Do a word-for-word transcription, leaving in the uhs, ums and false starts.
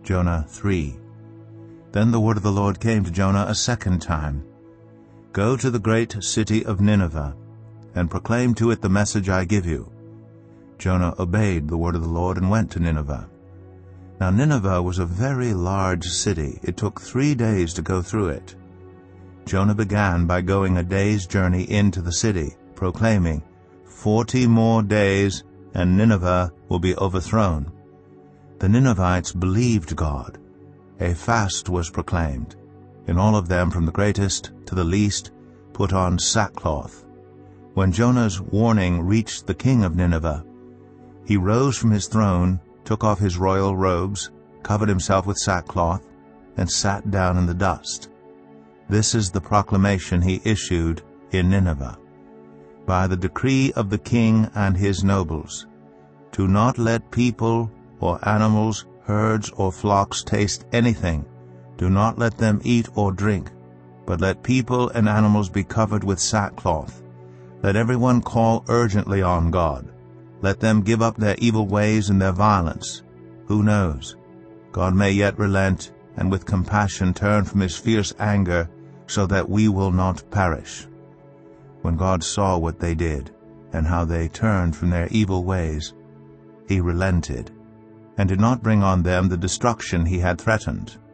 Jonah three. Then the word of the Lord came to Jonah a second time. Go to the great city of Nineveh, and proclaim to it the message I give you. Jonah obeyed the word of the Lord and went to Nineveh. Now Nineveh was a very large city. It took three days to go through it. Jonah began by going a day's journey into the city, proclaiming, Forty more days, and Nineveh will be overthrown. The Ninevites believed God. A fast was proclaimed, and all of them, from the greatest to the least, put on sackcloth. When Jonah's warning reached the king of Nineveh, he rose from his throne, took off his royal robes, covered himself with sackcloth, and sat down in the dust. This is the proclamation he issued in Nineveh. By the decree of the king and his nobles, do not let people or animals, herds or flocks taste anything. Do not let them eat or drink, but let people and animals be covered with sackcloth. Let everyone call urgently on God. Let them give up their evil ways and their violence. Who knows? God may yet relent and with compassion turn from his fierce anger, so that we will not perish. When God saw what they did, and how they turned from their evil ways, he relented, and did not bring on them the destruction he had threatened.